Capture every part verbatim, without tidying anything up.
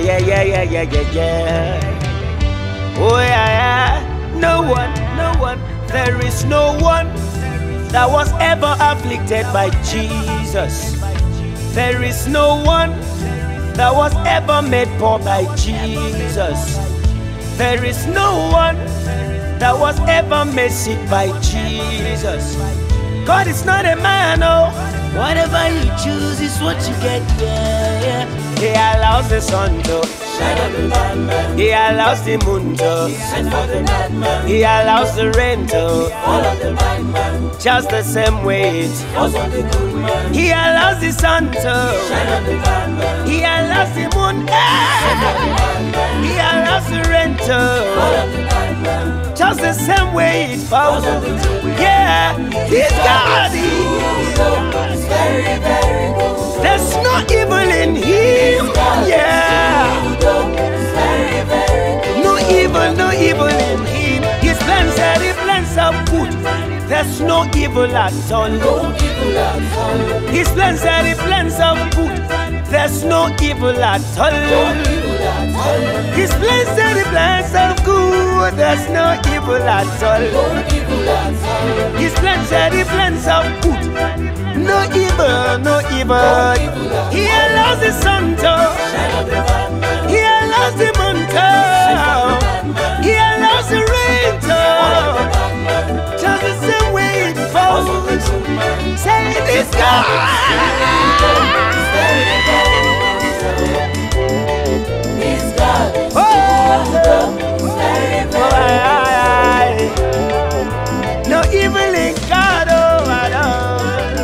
Yeah, yeah, yeah, yeah, yeah, yeah. Oh yeah, yeah. No one, no one, there is no one that was ever afflicted by Jesus. There is no one that was ever made poor by Jesus. There is no one that was ever made sick by Jesus. God is not a man, oh. Whatever you choose is what you get, yeah, yeah. He allows the sun to shine on the bad man. He allows the moon to send for the bad man. He allows the rain to fall on the bad man. Just the same way it falls on the good man. He allows the sun to shine on the bad man. He allows the moon, eh. He allows the rain to fall on the bad man. Just the same way it falls on the good man. Yeah, this God is very, very good. There's no evil in him. Yeah. No evil, no evil in him. His plans are the plans of good. There's no evil at all. No evil at all. His plans are the plans of good. There's no evil at all. No evil at all. His plans are the plans of good. There's no evil at all. No evil at all. His plans are the plans of good. No evil, no evil. He allows the sun to shine on the bad man. He allows the moon to. He allows the rain to. Just the same way it falls. Say this God. This God. Oh, no evil in God. Oh, I know.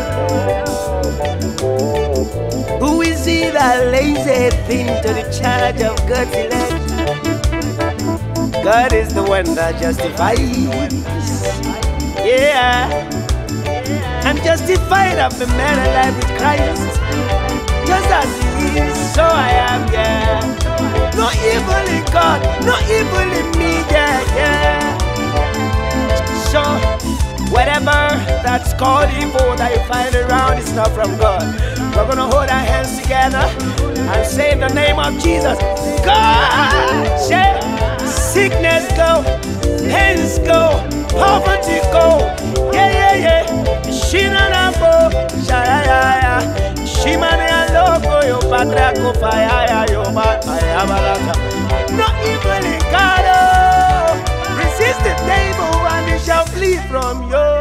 Who is he that lays a thing to the charge of God's elect? God is the one that justifies. Yeah, I'm justified. I've been made alive with Christ. Just as he is, so I am, yeah. No evil in God, no evil in me, yeah, yeah. So, whatever that's called evil that you find around is not from God. We're gonna hold our hands together and say in the name of Jesus, God, yeah. Sickness go, pains go, poverty go, yeah, yeah, yeah. Shina na bo, shaya ya ya. Shimane ya logo yo patra ko faya ya yo ba faya balaka. No evil in God, oh. Resist the devil and he shall flee from you.